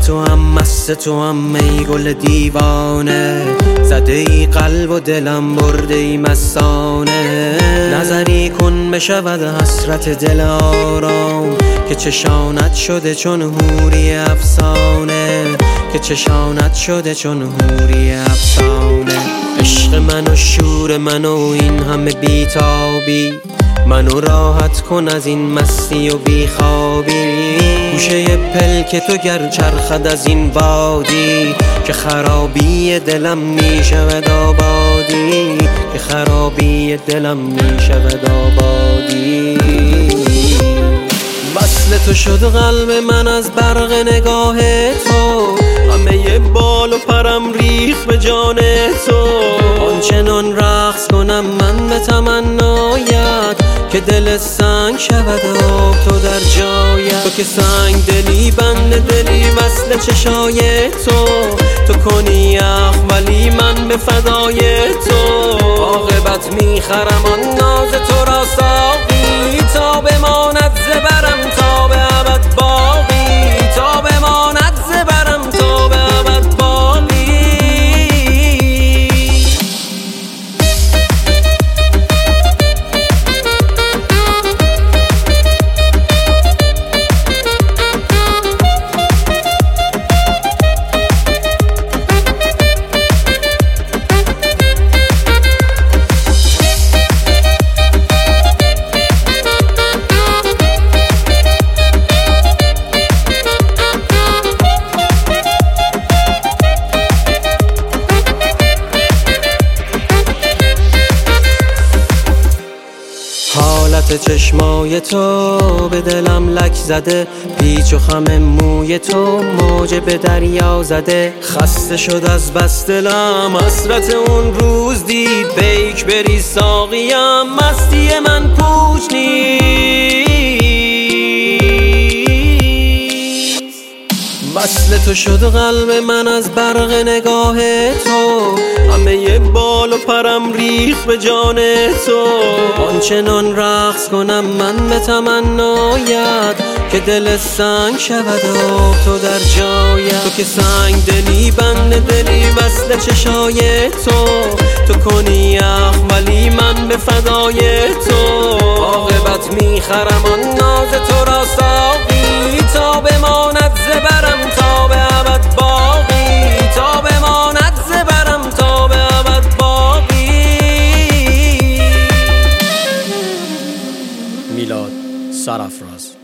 تو هم مست تو هم ای گل دیوانه، زده ای قلب و دلم برده ای مستانه. نظری کن بشود حسرت دل آرام، که چشانت شده چون حوری افسانه، که چشانت شده چون حوری افسانه. عشق من و شور من و این همه بیتابی، منو راحت کن از این مستی و بیخوابی. گوشه پلک تو گر چرخد از این وادی، که خرابی دلم میشود آبادی، که خرابی دلم میشود آبادی. وصل تو شد قلب من از برق نگاه تو، همه بال و پرم ریخت به جان تو. آنچنان رقص کنم من به تمنایت، که دل سنگ شود آب تو در جایت. تو که سنگ دلی بند دلی وصل چشای تو، تو کنی یخ ولی من به فدای تو. عاقبت میخرم آن ناز تو را ساقی، تا بماند زبرم تا به ابد باقی، تا بماند زبرم تا به ابد باقی. حالت چشمای تو به دلم لک زده، پیچ و خم موی تو موج به دریا زده. خسته شد از بس دلم حسرت اون روز دید، بیک بری ساقیم مستی من پوچ نیست. وصل تو شد قلب من از برق نگاه تو، همه بال و پرم ریخت به جان تو. آنچنان رقص کنم من به تمنایت، که دل سنگ شود آب تو در جایت. تو که سنگ دلی بند دلی وصل چشای تو، تو کنی یخ ولی من به فدای تو. عاقبت میخرم آن ناز تو را ساقی، تا بماند زبرم تا به ابد باقی، تا بماند زبرم تا به ابد باقی. میلاد سرافراز.